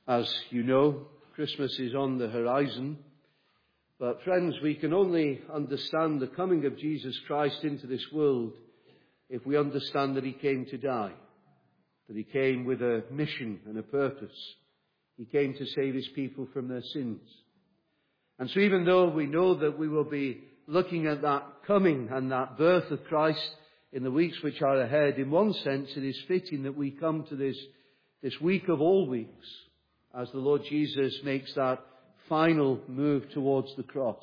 As you know, Christmas is on the horizon. But friends, we can only understand the coming of Jesus Christ into this world if we understand that he came to die, that he came with a mission and a purpose. He came to save his people from their sins. And so even though we know that we will be looking at that coming and that birth of Christ in the weeks which are ahead, in one sense it is fitting that we come to this week of all weeks as the Lord Jesus makes that final move towards the cross.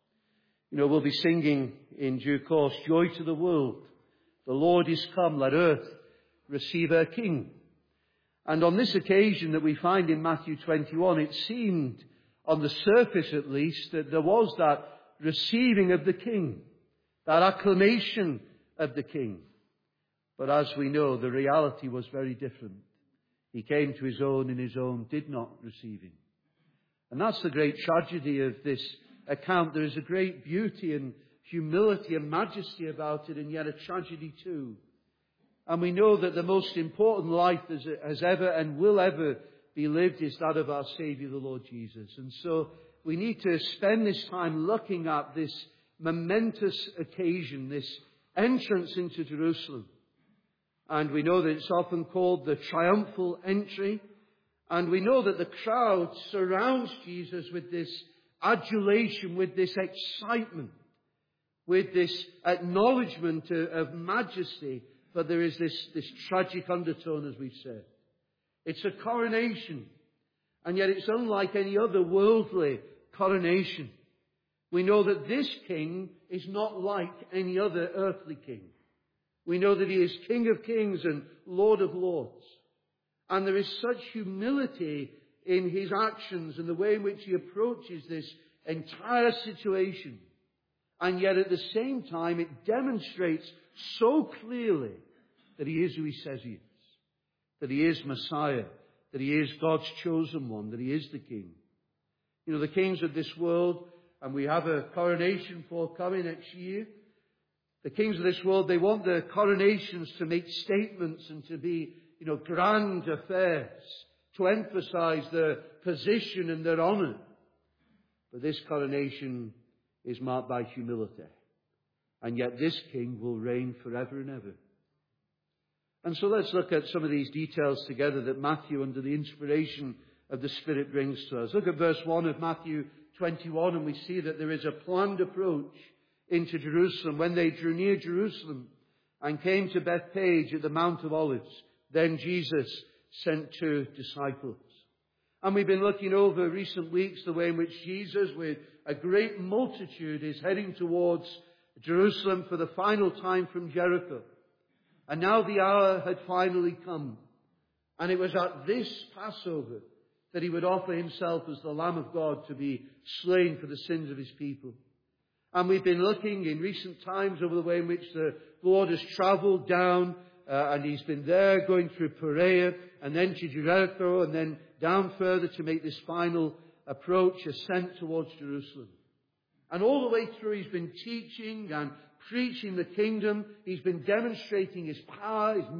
You know, we'll be singing in due course, "Joy to the world, the Lord is come, let earth receive her King." And on this occasion that we find in Matthew 21, it seemed, on the surface at least, that there was that receiving of the King, that acclamation of the King. But as we know, the reality was very different. He came to his own, and his own did not receive him. And that's the great tragedy of this account. There is a great beauty and humility and majesty about it, and yet a tragedy too. And we know that the most important life has ever and will ever be lived is that of our Saviour, the Lord Jesus. And so we need to spend this time looking at this momentous occasion, this entrance into Jerusalem. And we know that it's often called the triumphal entry. And we know that the crowd surrounds Jesus with this adulation, with this excitement, with this acknowledgement of majesty. But there is this tragic undertone, as we've said. It's a coronation. And yet it's unlike any other worldly coronation. We know that this king is not like any other earthly king. We know that he is King of Kings and Lord of Lords. And there is such humility in his actions and the way in which he approaches this entire situation. And yet at the same time, it demonstrates so clearly that he is who he says he is. That he is Messiah. That he is God's chosen one. That he is the King. You know, the kings of this world, and we have a coronation forthcoming next year. The kings of this world, they want their coronations to make statements and to be, grand affairs, to emphasize their position and their honor. But this coronation is marked by humility. And yet this king will reign forever and ever. And so let's look at some of these details together that Matthew, under the inspiration of the Spirit, brings to us. Look at verse 1 of Matthew 21, and we see that there is a planned approach into Jerusalem. When they drew near Jerusalem and came to Bethphage at the Mount of Olives, then Jesus sent 2 disciples. And we've been looking over recent weeks the way in which Jesus, with a great multitude, is heading towards Jerusalem for the final time from Jericho. And now the hour had finally come. And it was at this Passover that he would offer himself as the Lamb of God to be slain for the sins of his people. And we've been looking in recent times over the way in which the Lord has travelled down, and he's been there going through Perea, and then to Jericho, and then down further to make this final approach, ascent towards Jerusalem. And all the way through he's been teaching and preaching the kingdom. He's been demonstrating his power, his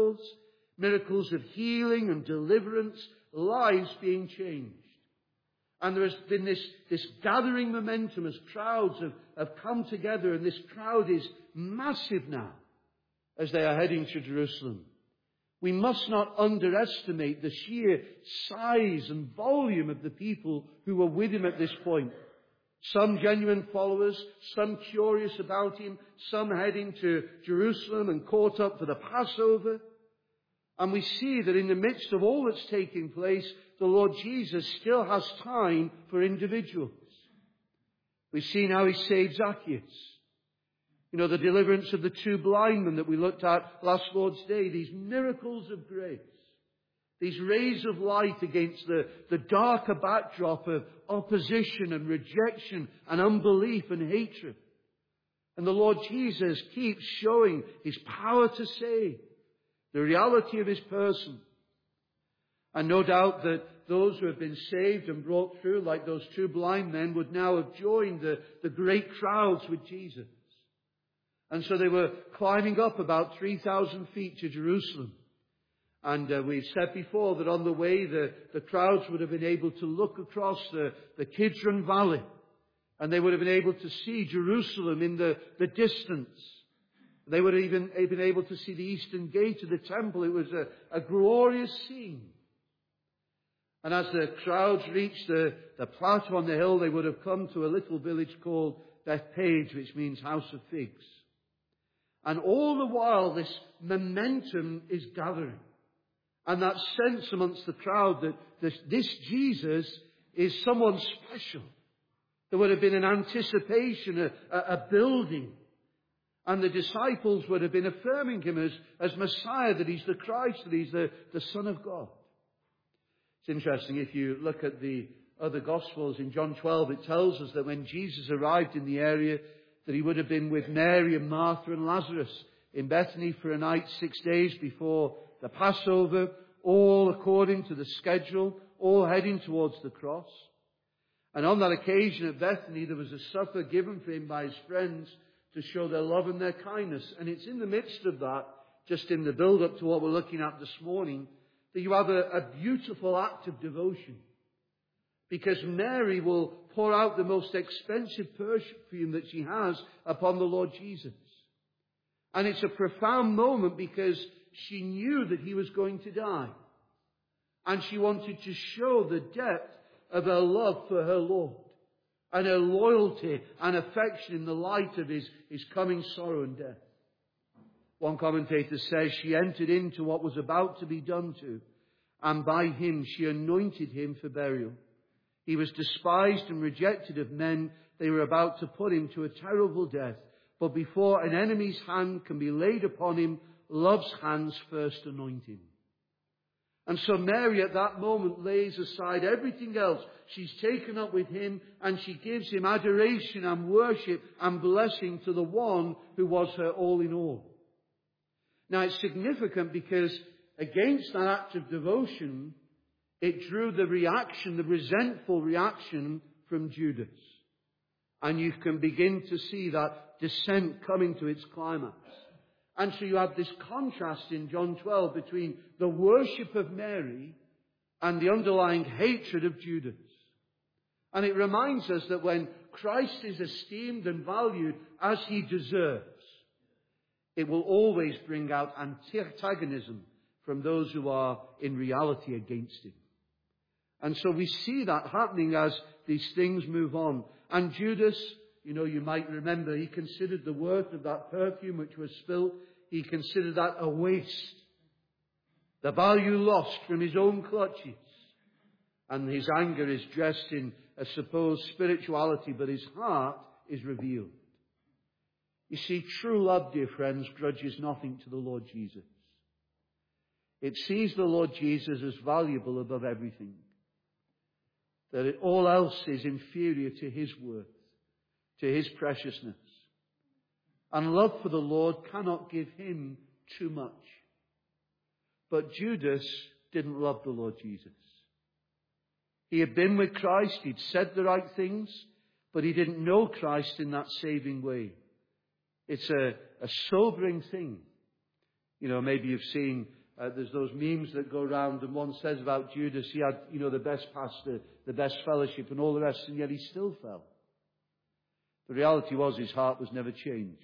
miracles of healing and deliverance, lives being changed. And there has been this gathering momentum as crowds have come together, and this crowd is massive now as they are heading to Jerusalem. We must not underestimate the sheer size and volume of the people who were with him at this point. Some genuine followers, some curious about him, some heading to Jerusalem and caught up for the Passover. And we see that in the midst of all that's taking place, the Lord Jesus still has time for individuals. We've seen how he saved Zacchaeus. The deliverance of the 2 blind men that we looked at last Lord's Day. These miracles of grace. These rays of light against the darker backdrop of opposition and rejection and unbelief and hatred. And the Lord Jesus keeps showing his power to save. The reality of his person. And no doubt that those who have been saved and brought through, like those 2 blind men, would now have joined the great crowds with Jesus. And so they were climbing up about 3,000 feet to Jerusalem. And we've said before that on the way, the crowds would have been able to look across the Kidron Valley, and they would have been able to see Jerusalem in the distance. They would have even been able to see the eastern gate of the temple. It was a glorious scene. And as the crowds reached the plateau on the hill, they would have come to a little village called Bethpage, which means house of figs. And all the while, this momentum is gathering. And that sense amongst the crowd that this Jesus is someone special. There would have been an anticipation, a building. And the disciples would have been affirming him as Messiah, that he's the Christ, that he's the Son of God. It's interesting, if you look at the other Gospels, in John 12, it tells us that when Jesus arrived in the area, that he would have been with Mary and Martha and Lazarus in Bethany for a night 6 days before the Passover, all according to the schedule, all heading towards the cross. And on that occasion at Bethany, there was a supper given for him by his friends to show their love and their kindness. And it's in the midst of that, just in the build-up to what we're looking at this morning, that you have a beautiful act of devotion. Because Mary will pour out the most expensive perfume that she has upon the Lord Jesus. And it's a profound moment because she knew that he was going to die. And she wanted to show the depth of her love for her Lord. And her loyalty and affection in the light of his coming sorrow and death. One commentator says she entered into what was about to be done to, and by him she anointed him for burial. He was despised and rejected of men. They were about to put him to a terrible death. But before an enemy's hand can be laid upon him, love's hands first anoint him. And so Mary at that moment lays aside everything else. She's taken up with him, and she gives him adoration and worship and blessing to the one who was her all in all. Now it's significant because against that act of devotion, it drew the reaction, the resentful reaction from Judas. And you can begin to see that descent coming to its climax. And so you have this contrast in John 12 between the worship of Mary and the underlying hatred of Judas. And it reminds us that when Christ is esteemed and valued as he deserves, it will always bring out antagonism from those who are in reality against him. And so we see that happening as these things move on. And Judas, you might remember, he considered the worth of that perfume which was spilt, he considered that a waste. The value lost from his own clutches. And his anger is dressed in a supposed spirituality, but his heart is revealed. You see, true love, dear friends, grudges nothing to the Lord Jesus. It sees the Lord Jesus as valuable above everything. That all else is inferior to his worth, to his preciousness. And love for the Lord cannot give him too much. But Judas didn't love the Lord Jesus. He had been with Christ, he'd said the right things, but he didn't know Christ in that saving way. It's a sobering thing. Maybe you've seen, there's those memes that go around, and one says about Judas, he had, the best pastor, the best fellowship, and all the rest, and yet he still fell. The reality was his heart was never changed.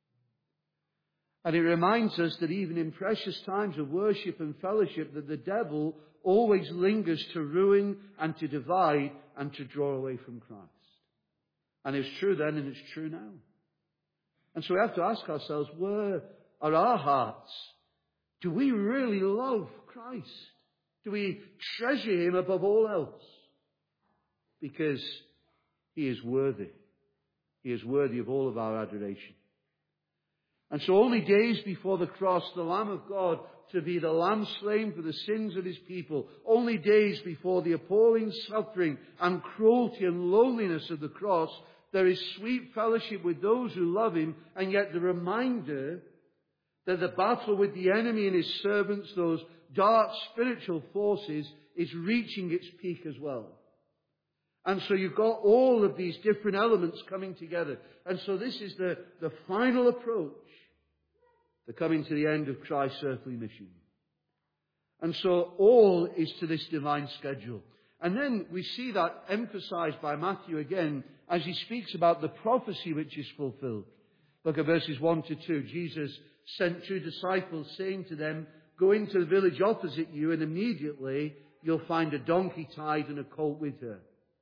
And it reminds us that even in precious times of worship and fellowship, that the devil always lingers to ruin and to divide and to draw away from Christ. And it's true then, and it's true now. And so we have to ask ourselves, where are our hearts? Do we really love Christ? Do we treasure him above all else? Because he is worthy. He is worthy of all of our adoration. And so only days before the cross, the Lamb of God to be the Lamb slain for the sins of his people, only days before the appalling suffering and cruelty and loneliness of the cross, there is sweet fellowship with those who love him, and yet the reminder that the battle with the enemy and his servants, those dark spiritual forces, is reaching its peak as well. And so you've got all of these different elements coming together. And so this is the final approach, the coming to the end of Christ's earthly mission. And so all is to this divine schedule. And then we see that emphasized by Matthew again as he speaks about the prophecy which is fulfilled. Look at verses 1 to 2. Jesus sent 2 disciples, saying to them, "Go into the village opposite you, and immediately you'll find a donkey tied and a colt with her."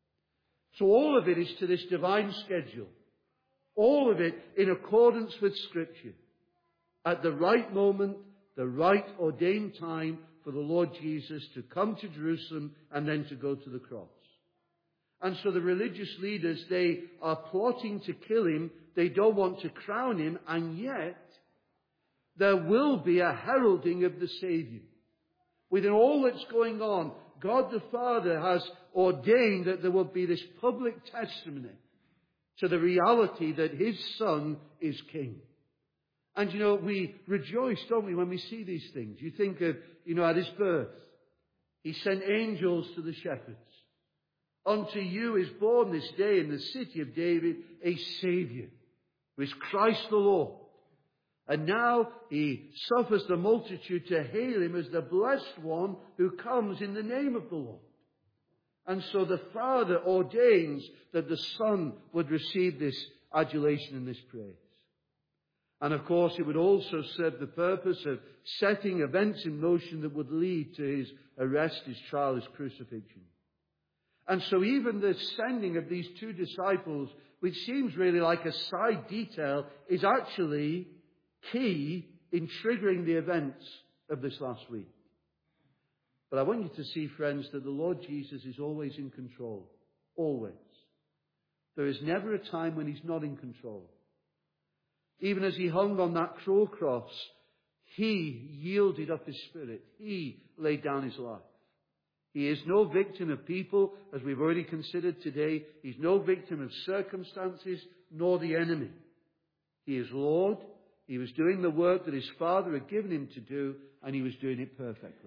So all of it is to this divine schedule. All of it in accordance with Scripture. At the right moment, the right ordained time for the Lord Jesus to come to Jerusalem and then to go to the cross. And so the religious leaders, they are plotting to kill him. They don't want to crown him. And yet, there will be a heralding of the Savior. Within all that's going on, God the Father has ordained that there will be this public testimony to the reality that His Son is King. And we rejoice, don't we, when we see these things. You think of, at His birth, He sent angels to the shepherds. Unto you is born this day in the city of David a Saviour, who is Christ the Lord. And now He suffers the multitude to hail Him as the blessed one who comes in the name of the Lord. And so the Father ordains that the Son would receive this adulation and this praise. And of course, it would also serve the purpose of setting events in motion that would lead to His arrest, His trial, His crucifixion. And so even the sending of these 2 disciples, which seems really like a side detail, is actually key in triggering the events of this last week. But I want you to see, friends, that the Lord Jesus is always in control. Always. There is never a time when He's not in control. Even as He hung on that cruel cross, He yielded up His Spirit. He laid down His life. He is no victim of people, as we've already considered today. He's no victim of circumstances, nor the enemy. He is Lord. He was doing the work that His Father had given Him to do, and He was doing it perfectly.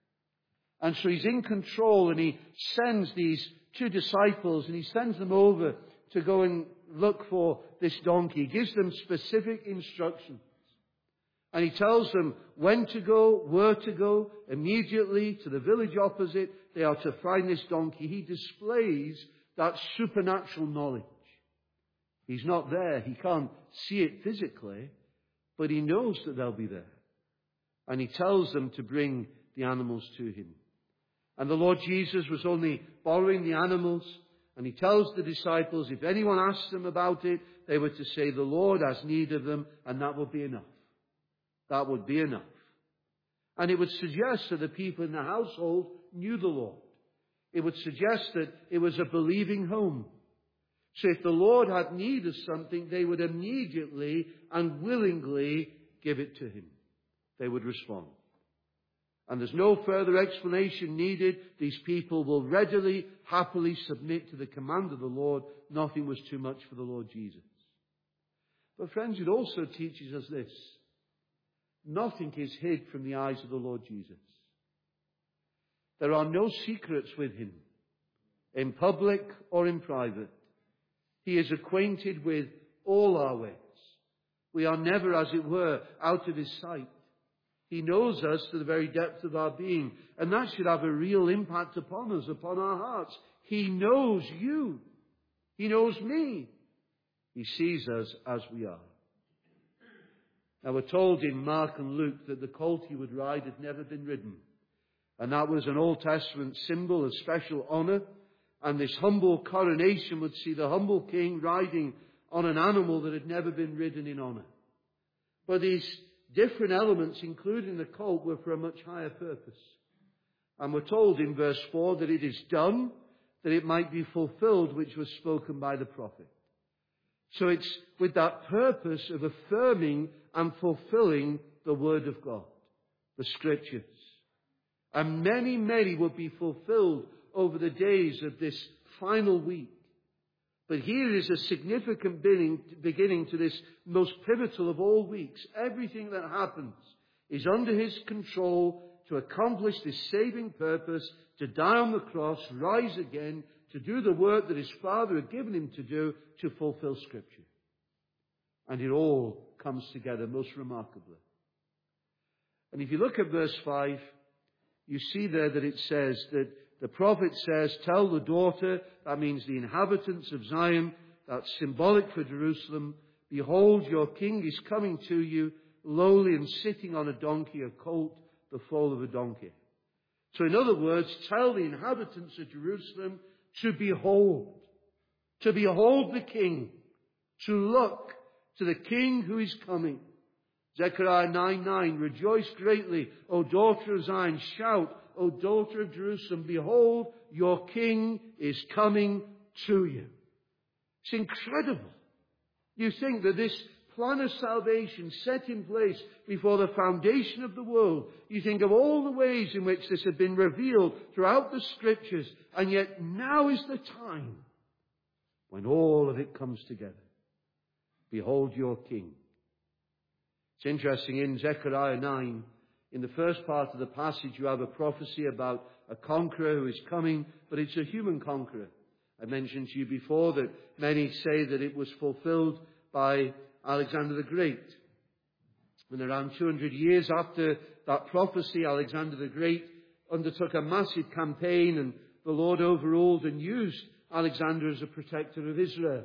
And so He's in control, and He sends these 2 disciples, and He sends them over to go and look for this donkey. He gives them specific instructions. And He tells them when to go, where to go, immediately to the village opposite. They are to find this donkey. He displays that supernatural knowledge. He's not there. He can't see it physically, but He knows that they'll be there. And He tells them to bring the animals to Him. And the Lord Jesus was only borrowing the animals. And He tells the disciples, if anyone asks them about it, they were to say, the Lord has need of them, and that would be enough. That would be enough. And it would suggest that the people in the household knew the Lord. It would suggest that it was a believing home. So if the Lord had need of something, they would immediately and willingly give it to Him. They would respond. And there's no further explanation needed. These people will readily, happily submit to the command of the Lord. Nothing was too much for the Lord Jesus. But friends, it also teaches us this. Nothing is hid from the eyes of the Lord Jesus. There are no secrets with Him, in public or in private. He is acquainted with all our ways. We are never, as it were, out of His sight. He knows us to the very depth of our being. And that should have a real impact upon us, upon our hearts. He knows you. He knows me. He sees us as we are. Now we're told in Mark and Luke that the colt He would ride had never been ridden. And that was an Old Testament symbol of special honor. And this humble coronation would see the humble king riding on an animal that had never been ridden in honor. But these different elements, including the colt, were for a much higher purpose. And we're told in verse 4 that it is done, that it might be fulfilled, which was spoken by the prophet. So it's with that purpose of affirming and fulfilling the Word of God, the Scriptures. And many, many will be fulfilled over the days of this final week. But here is a significant beginning to this most pivotal of all weeks. Everything that happens is under His control to accomplish this saving purpose, to die on the cross, rise again, to do the work that His Father had given Him to do, to fulfill Scripture. And it all comes together most remarkably. And if you look at verse 5, you see there that it says that the prophet says, tell the daughter, that means the inhabitants of Zion, that's symbolic for Jerusalem, behold, your king is coming to you, lowly and sitting on a donkey, a colt, the foal of a donkey. So in other words, tell the inhabitants of Jerusalem to behold the king, to look to the king who is coming. Zechariah 9:9, rejoice greatly, O daughter of Zion, shout, O daughter of Jerusalem, behold, your king is coming to you. It's incredible. You think that this plan of salvation set in place before the foundation of the world, you think of all the ways in which this had been revealed throughout the Scriptures, and yet now is the time when all of it comes together. Behold your king. It's interesting, in Zechariah 9, in the first part of the passage, you have a prophecy about a conqueror who is coming, but it's a human conqueror. I mentioned to you before that many say that it was fulfilled by Alexander the Great. And around 200 years after that prophecy, Alexander the Great undertook a massive campaign, and the Lord overruled and used Alexander as a protector of Israel.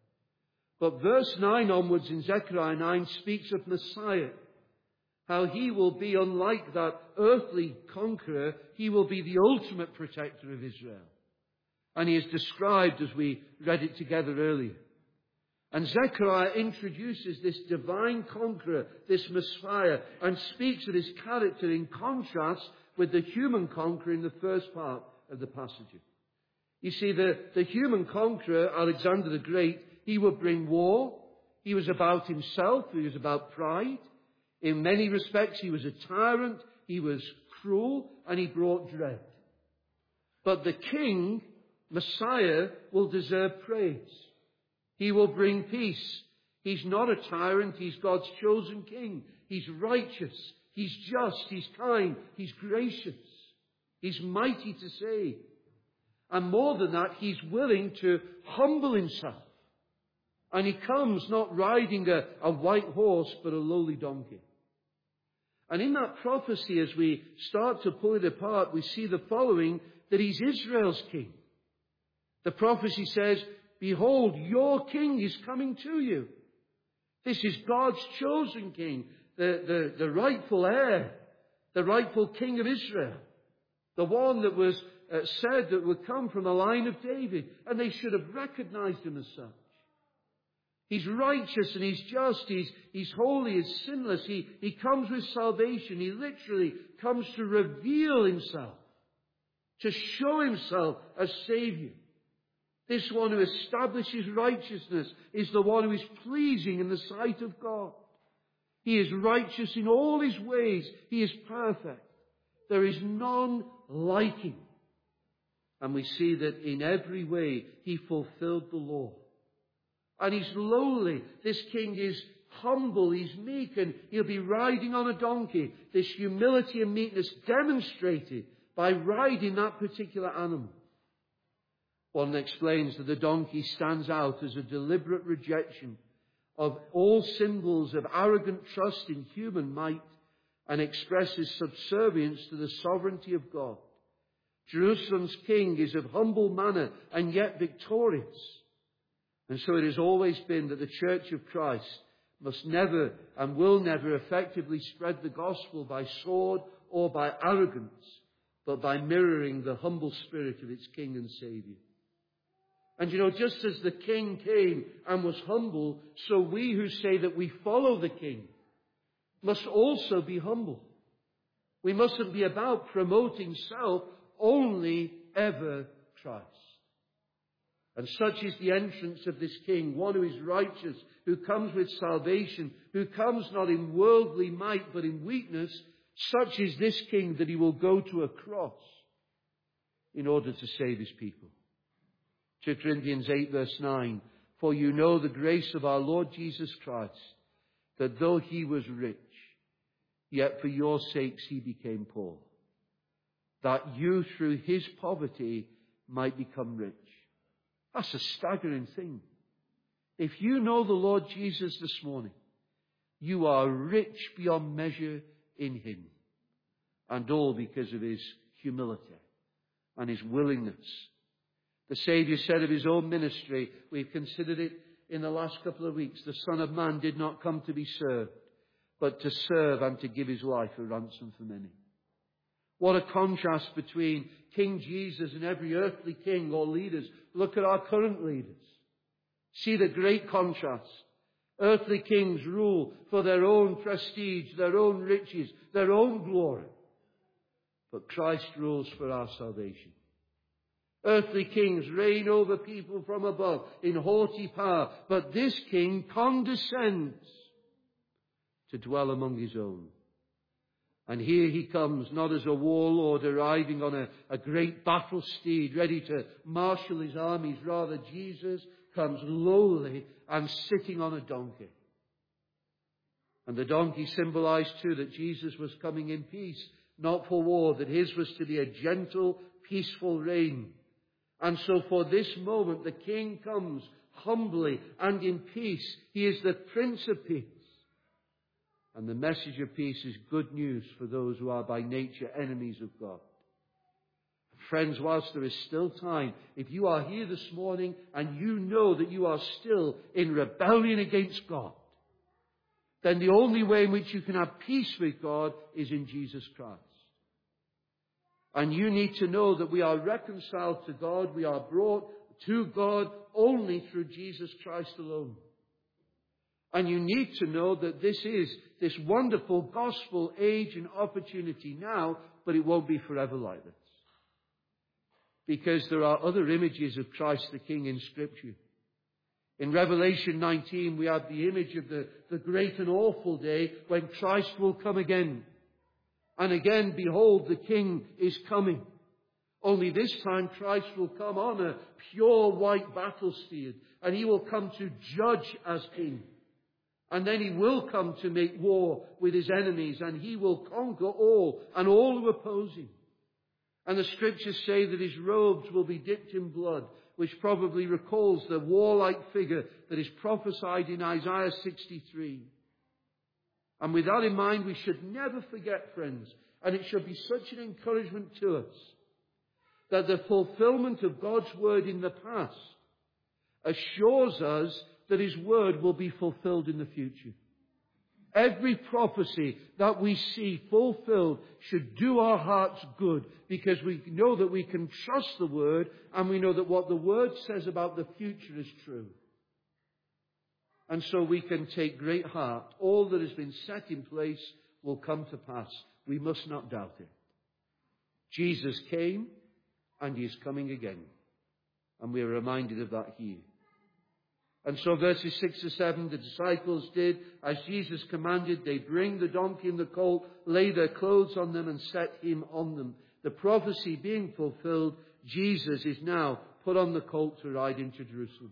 But verse 9 onwards in Zechariah 9 speaks of Messiah. How he will be, unlike that earthly conqueror, he will be the ultimate protector of Israel. And he is described as we read it together earlier. And Zechariah introduces this divine conqueror, this Messiah, and speaks of his character in contrast with the human conqueror in the first part of the passage. You see, the human conqueror, Alexander the Great, he would bring war. He was about himself. He was about pride. In many respects, he was a tyrant. He was cruel, and he brought dread. But the king, Messiah, will deserve praise. He will bring peace. He's not a tyrant. He's God's chosen king. He's righteous. He's just. He's kind. He's gracious. He's mighty to save. And more than that, he's willing to humble himself. And he comes not riding a white horse, but a lowly donkey. And in that prophecy, as we start to pull it apart, we see the following, that he's Israel's king. The prophecy says, behold, your king is coming to you. This is God's chosen king, the rightful heir, the rightful king of Israel. The one that was said that would come from the line of David. And they should have recognized him as such. He's righteous and he's just. He's holy, he's sinless. He comes with salvation. He literally comes to reveal himself, to show himself as Savior. This one who establishes righteousness is the one who is pleasing in the sight of God. He is righteous in all his ways. He is perfect. There is none like him. And we see that in every way he fulfilled the law. And he's lowly. This king is humble. He's meek, and he'll be riding on a donkey. This humility and meekness demonstrated by riding that particular animal. One explains that the donkey stands out as a deliberate rejection of all symbols of arrogant trust in human might and expresses subservience to the sovereignty of God. Jerusalem's king is of humble manner and yet victorious. And so it has always been that the Church of Christ must never and will never effectively spread the gospel by sword or by arrogance, but by mirroring the humble spirit of its King and Saviour. And you know, just as the King came and was humble, so we who say that we follow the King must also be humble. We mustn't be about promoting self, only ever Christ. And such is the entrance of this King, one who is righteous, who comes with salvation, who comes not in worldly might but in weakness. Such is this King that he will go to a cross in order to save his people. 2 Corinthians 8 verse 9, for you know the grace of our Lord Jesus Christ, that though he was rich, yet for your sakes he became poor, that you through his poverty might become rich. That's a staggering thing. If you know the Lord Jesus this morning, you are rich beyond measure in him. And all because of his humility and his willingness. The Saviour said of his own ministry, we've considered it in the last couple of weeks, the Son of Man did not come to be served, but to serve and to give his life a ransom for many. What a contrast between King Jesus and every earthly king or leaders. Look at our current leaders. See the great contrast. Earthly kings rule for their own prestige, their own riches, their own glory. But Christ rules for our salvation. Earthly kings reign over people from above in haughty power, but this king condescends to dwell among his own. And here he comes, not as a warlord arriving on a great battle steed, ready to marshal his armies. Rather, Jesus comes lowly and sitting on a donkey. And the donkey symbolized too that Jesus was coming in peace, not for war, that his was to be a gentle, peaceful reign. And so for this moment, the King comes humbly and in peace. He is the Prince of Peace. And the message of peace is good news for those who are by nature enemies of God. Friends, whilst there is still time, if you are here this morning and you know that you are still in rebellion against God, then the only way in which you can have peace with God is in Jesus Christ. And you need to know that we are reconciled to God, we are brought to God only through Jesus Christ alone. And you need to know that this is this wonderful gospel age and opportunity now, but it won't be forever like this. Because there are other images of Christ the King in Scripture. In Revelation 19, we have the image of the great and awful day when Christ will come again. And again, behold, the King is coming. Only this time Christ will come on a pure white battle steed, and he will come to judge as King. And then he will come to make war with his enemies, and he will conquer all and all who oppose him. And the Scriptures say that his robes will be dipped in blood, which probably recalls the warlike figure that is prophesied in Isaiah 63. And with that in mind, we should never forget, friends, and it should be such an encouragement to us, that the fulfillment of God's word in the past assures us that his word will be fulfilled in the future. Every prophecy that we see fulfilled should do our hearts good, because we know that we can trust the word, and we know that what the word says about the future is true. And so we can take great heart. All that has been set in place will come to pass. We must not doubt it. Jesus came, and he is coming again. And we are reminded of that here. And so verses 6 to 7, the disciples did as Jesus commanded. They bring the donkey and the colt, lay their clothes on them, and set him on them. The prophecy being fulfilled, Jesus is now put on the colt to ride into Jerusalem.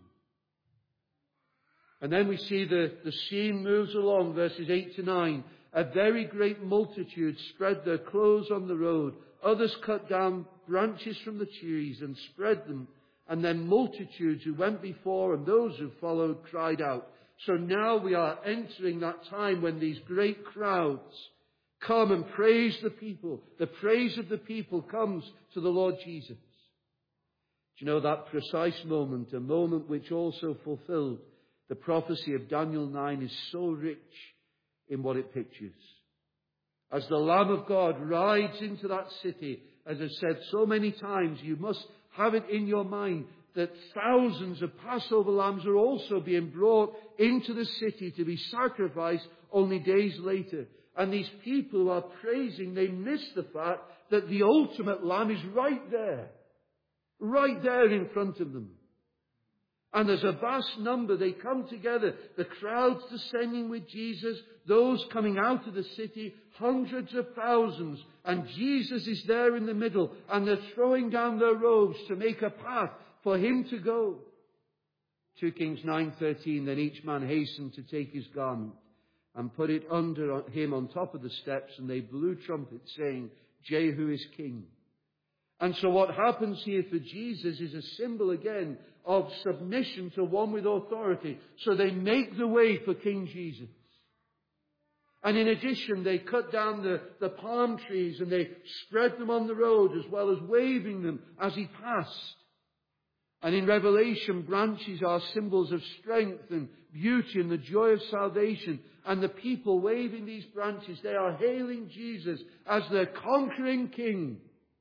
And then we see the scene moves along, verses 8 to 9. A very great multitude spread their clothes on the road. Others cut down branches from the trees and spread them. And then multitudes who went before and those who followed cried out. So now we are entering that time when these great crowds come and praise the people. The praise of the people comes to the Lord Jesus. Do you know that precise moment, a moment which also fulfilled the prophecy of Daniel 9, is so rich in what it pictures. As the Lamb of God rides into that city, as I've said so many times, you must have it in your mind that thousands of Passover lambs are also being brought into the city to be sacrificed only days later. And these people who are praising, they miss the fact that the ultimate lamb is right there in front of them. And there's a vast number. They come together. The crowds descending with Jesus, those coming out of the city, hundreds of thousands. And Jesus is there in the middle. And they're throwing down their robes to make a path for him to go. 2 Kings 9:13, then each man hastened to take his garment and put it under him on top of the steps. And they blew trumpets saying, Jehu is king. And so what happens here for Jesus is a symbol again of submission to one with authority. So they make the way for King Jesus. And in addition, they cut down the palm trees and they spread them on the road as well as waving them as he passed. And in Revelation, branches are symbols of strength and beauty and the joy of salvation. And the people waving these branches, they are hailing Jesus as their conquering king.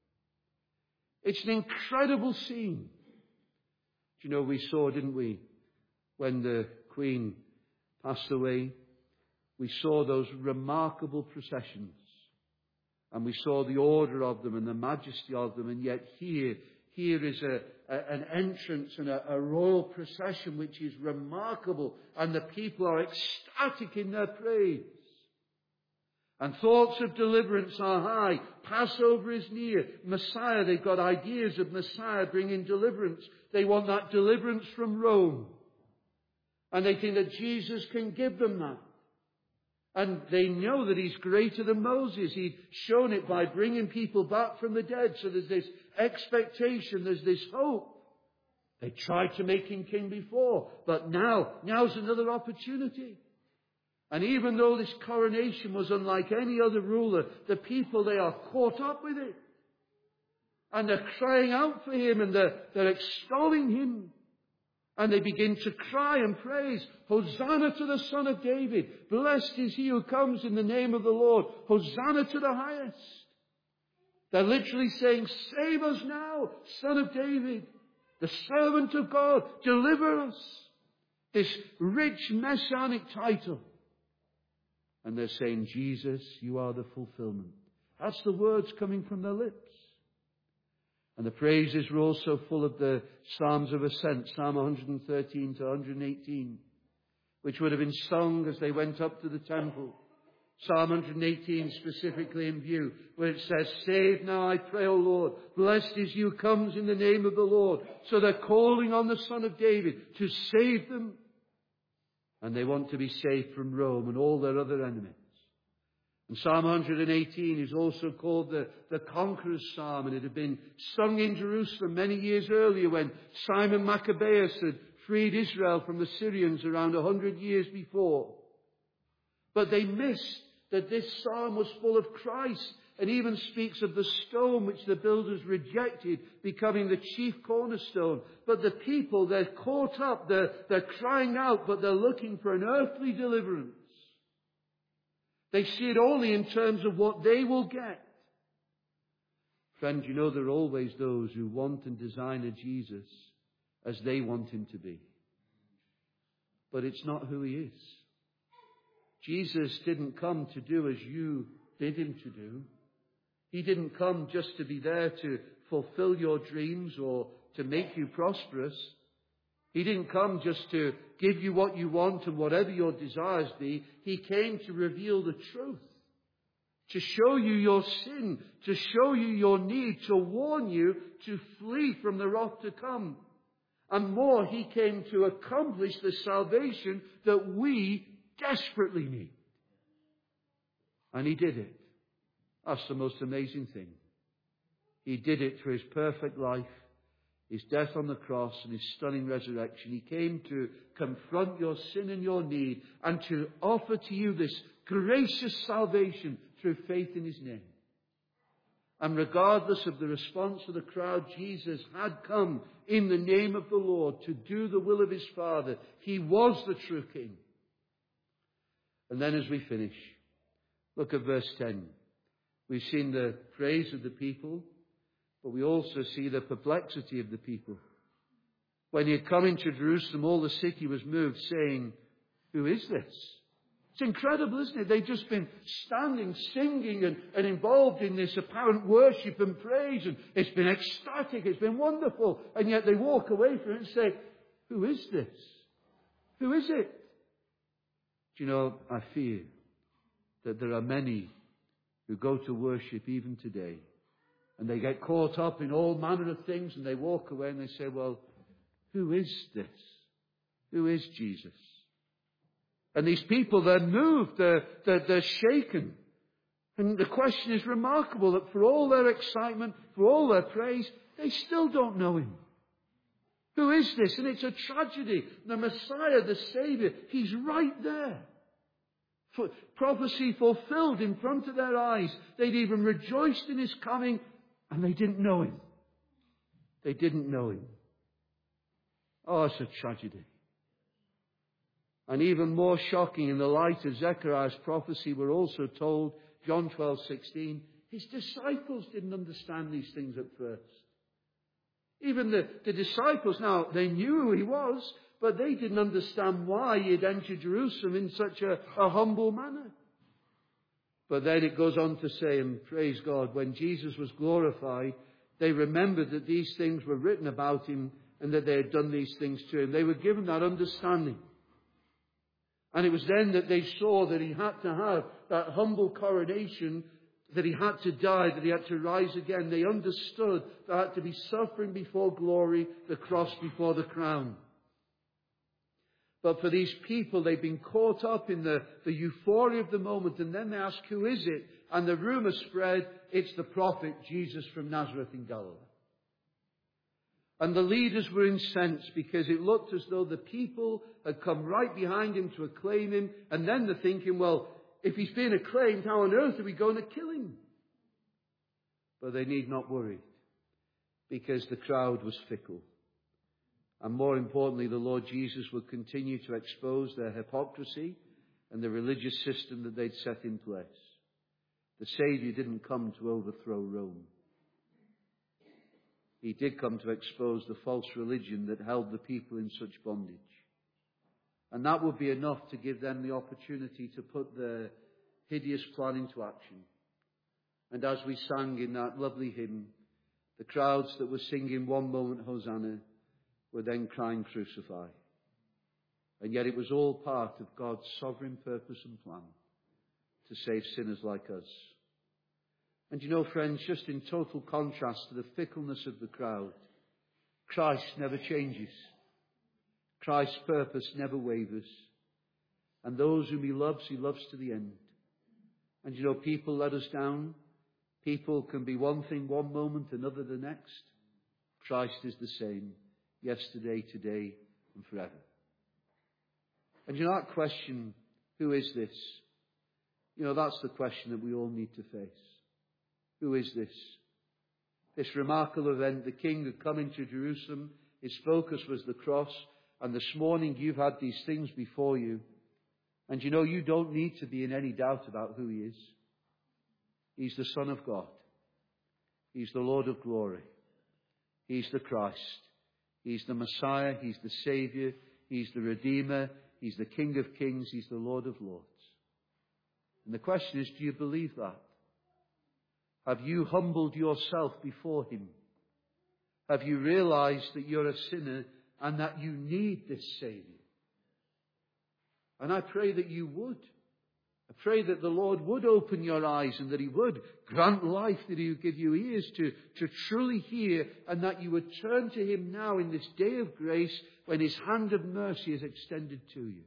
It's an incredible scene. Do you know, we saw, didn't we, when the Queen passed away, we saw those remarkable processions. And we saw the order of them and the majesty of them. And yet here is an entrance and a royal procession which is remarkable. And the people are ecstatic in their praise. And thoughts of deliverance are high. Passover is near. Messiah, they've got ideas of Messiah bringing deliverance. They want that deliverance from Rome. And they think that Jesus can give them that. And they know that he's greater than Moses. He'd shown it by bringing people back from the dead. So there's this expectation, there's this hope. They tried to make him king before, but now's another opportunity. And even though this coronation was unlike any other ruler, the people, they are caught up with it. And they're crying out for him and they're extolling him. And they begin to cry and praise, Hosanna to the Son of David. Blessed is he who comes in the name of the Lord. Hosanna to the highest. They're literally saying, save us now, Son of David, the servant of God, deliver us. This rich messianic title. And they're saying, Jesus, you are the fulfillment. That's the words coming from their lips. And the praises were also full of the Psalms of Ascent, Psalm 113 to 118, which would have been sung as they went up to the temple. Psalm 118 specifically in view, where it says, save now, I pray, O Lord. Blessed is you who comes in the name of the Lord. So they're calling on the Son of David to save them. And they want to be saved from Rome and all their other enemies. And Psalm 118 is also called the Conqueror's Psalm, and it had been sung in Jerusalem many years earlier when Simon Maccabeus had freed Israel from the Syrians around 100 years before. But they missed that this psalm was full of Christ, and even speaks of the stone which the builders rejected becoming the chief cornerstone. But the people, they're caught up, they're crying out, but they're looking for an earthly deliverance. They see it only in terms of what they will get. Friends, you know there are always those who want and design a Jesus as they want him to be. But it's not who he is. Jesus didn't come to do as you bid him to do. He didn't come just to be there to fulfill your dreams or to make you prosperous. He didn't come just to give you what you want and whatever your desires be. He came to reveal the truth, to show you your sin, to show you your need, to warn you to flee from the wrath to come. And more, he came to accomplish the salvation that we desperately need. And he did it. That's the most amazing thing. He did it through his perfect life, his death on the cross, and his stunning resurrection. He came to confront your sin and your need and to offer to you this gracious salvation through faith in his name. And regardless of the response of the crowd, Jesus had come in the name of the Lord to do the will of his Father. He was the true King. And then as we finish, look at verse 10. We've seen the praise of the people, but we also see the perplexity of the people. When he had come into Jerusalem, all the city was moved, saying, who is this? It's incredible, isn't it? They've just been standing, singing, and involved in this apparent worship and praise, and it's been ecstatic, it's been wonderful, and yet they walk away from it and say, who is this? Who is it? Do you know, I fear that there are many who go to worship even today, and they get caught up in all manner of things, and they walk away and they say, well, who is this? Who is Jesus? And these people, they're moved, they're shaken. And the question is remarkable that for all their excitement, for all their praise, they still don't know him. Who is this? And it's a tragedy. The Messiah, the Savior, he's right there. Prophecy fulfilled in front of their eyes. They'd even rejoiced in his coming, and they didn't know him. They didn't know him. Oh, it's a tragedy. And even more shocking, in the light of Zechariah's prophecy, we're also told, John 12:16, his disciples didn't understand these things at first. Even the disciples, now, they knew who he was, but they didn't understand why he had entered Jerusalem in such a humble manner. But then it goes on to say, and praise God, when Jesus was glorified, they remembered that these things were written about him and that they had done these things to him. They were given that understanding. And it was then that they saw that he had to have that humble coronation, that he had to die, that he had to rise again. They understood there had to be suffering before glory, the cross before the crown. But for these people, they've been caught up in the euphoria of the moment, and then they ask, who is it? And the rumour spread, it's the prophet Jesus from Nazareth in Galilee. And the leaders were incensed because it looked as though the people had come right behind him to acclaim him. And then they're thinking, well, if he's being acclaimed, how on earth are we going to kill him? But they need not worry, because the crowd was fickle. And more importantly, the Lord Jesus would continue to expose their hypocrisy and the religious system that they'd set in place. The Saviour didn't come to overthrow Rome. He did come to expose the false religion that held the people in such bondage. And that would be enough to give them the opportunity to put their hideous plan into action. And as we sang in that lovely hymn, the crowds that were singing one moment Hosanna were then crying crucify. And yet it was all part of God's sovereign purpose and plan to save sinners like us. And you know, friends, just in total contrast to the fickleness of the crowd, Christ never changes. Christ's purpose never wavers. And those whom he loves to the end. And you know, people let us down. People can be one thing one moment, another the next. Christ is the same, yesterday, today, and forever. And you know that question, who is this? You know, that's the question that we all need to face. Who is this? This remarkable event, the King had come into Jerusalem. His focus was the cross. And this morning you've had these things before you. And you know, you don't need to be in any doubt about who he is. He's the Son of God. He's the Lord of glory. He's the Christ. He's the Messiah. He's the Saviour. He's the Redeemer. He's the King of Kings. He's the Lord of Lords. And the question is, do you believe that? Have you humbled yourself before him? Have you realized that you're a sinner and that you need this Saviour? And I pray that you would. I pray that the Lord would open your eyes and that he would grant life, that he would give you ears to truly hear, and that you would turn to him now in this day of grace when his hand of mercy is extended to you.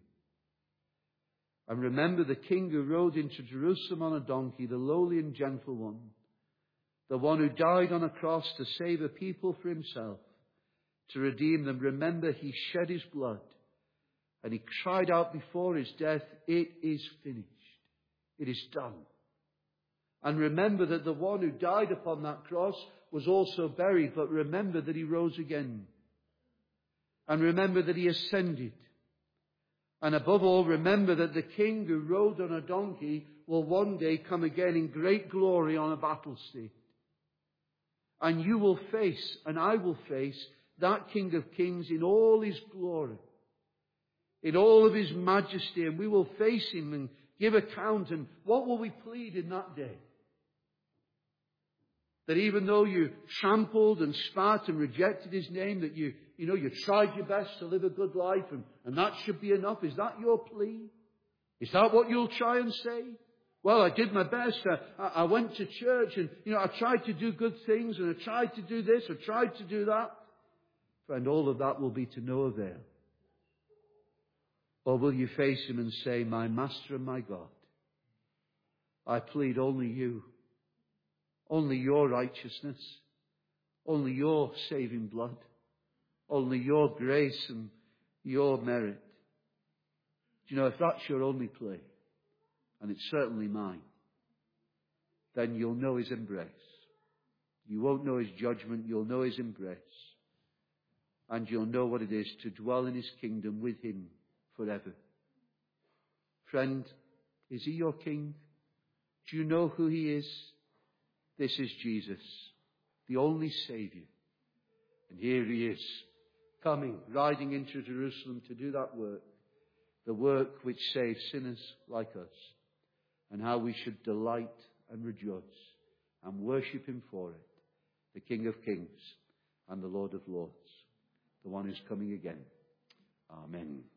And remember the King who rode into Jerusalem on a donkey, the lowly and gentle one, the one who died on a cross to save a people for himself, to redeem them. Remember, he shed his blood and he cried out before his death, it is finished. It is done. And remember that the one who died upon that cross was also buried, but remember that he rose again. And remember that he ascended. And above all, remember that the King who rode on a donkey will one day come again in great glory on a battle stage. And you will face, and I will face, that King of Kings in all his glory, in all of his majesty, and we will face him and give account. And what will we plead in that day? That even though you trampled and spat and rejected his name, that you tried your best to live a good life, and that should be enough. Is that your plea? Is that what you'll try and say? Well, I did my best. I went to church and, I tried to do good things, and I tried to do this, I tried to do that. Friend, all of that will be to no avail. Or will you face him and say, my Master and my God, I plead only you, only your righteousness, only your saving blood, only your grace and your merit. Do you know, if that's your only plea, and it's certainly mine, then you'll know his embrace. You won't know his judgment, you'll know his embrace. And you'll know what it is to dwell in his kingdom with him forever. Friend, is he your king? Do you know who he is? This is Jesus, the only Saviour. And here he is, coming, riding into Jerusalem to do that work, the work which saves sinners like us, and how we should delight and rejoice and worship him for it, the King of Kings and the Lord of Lords, the one who's coming again. Amen.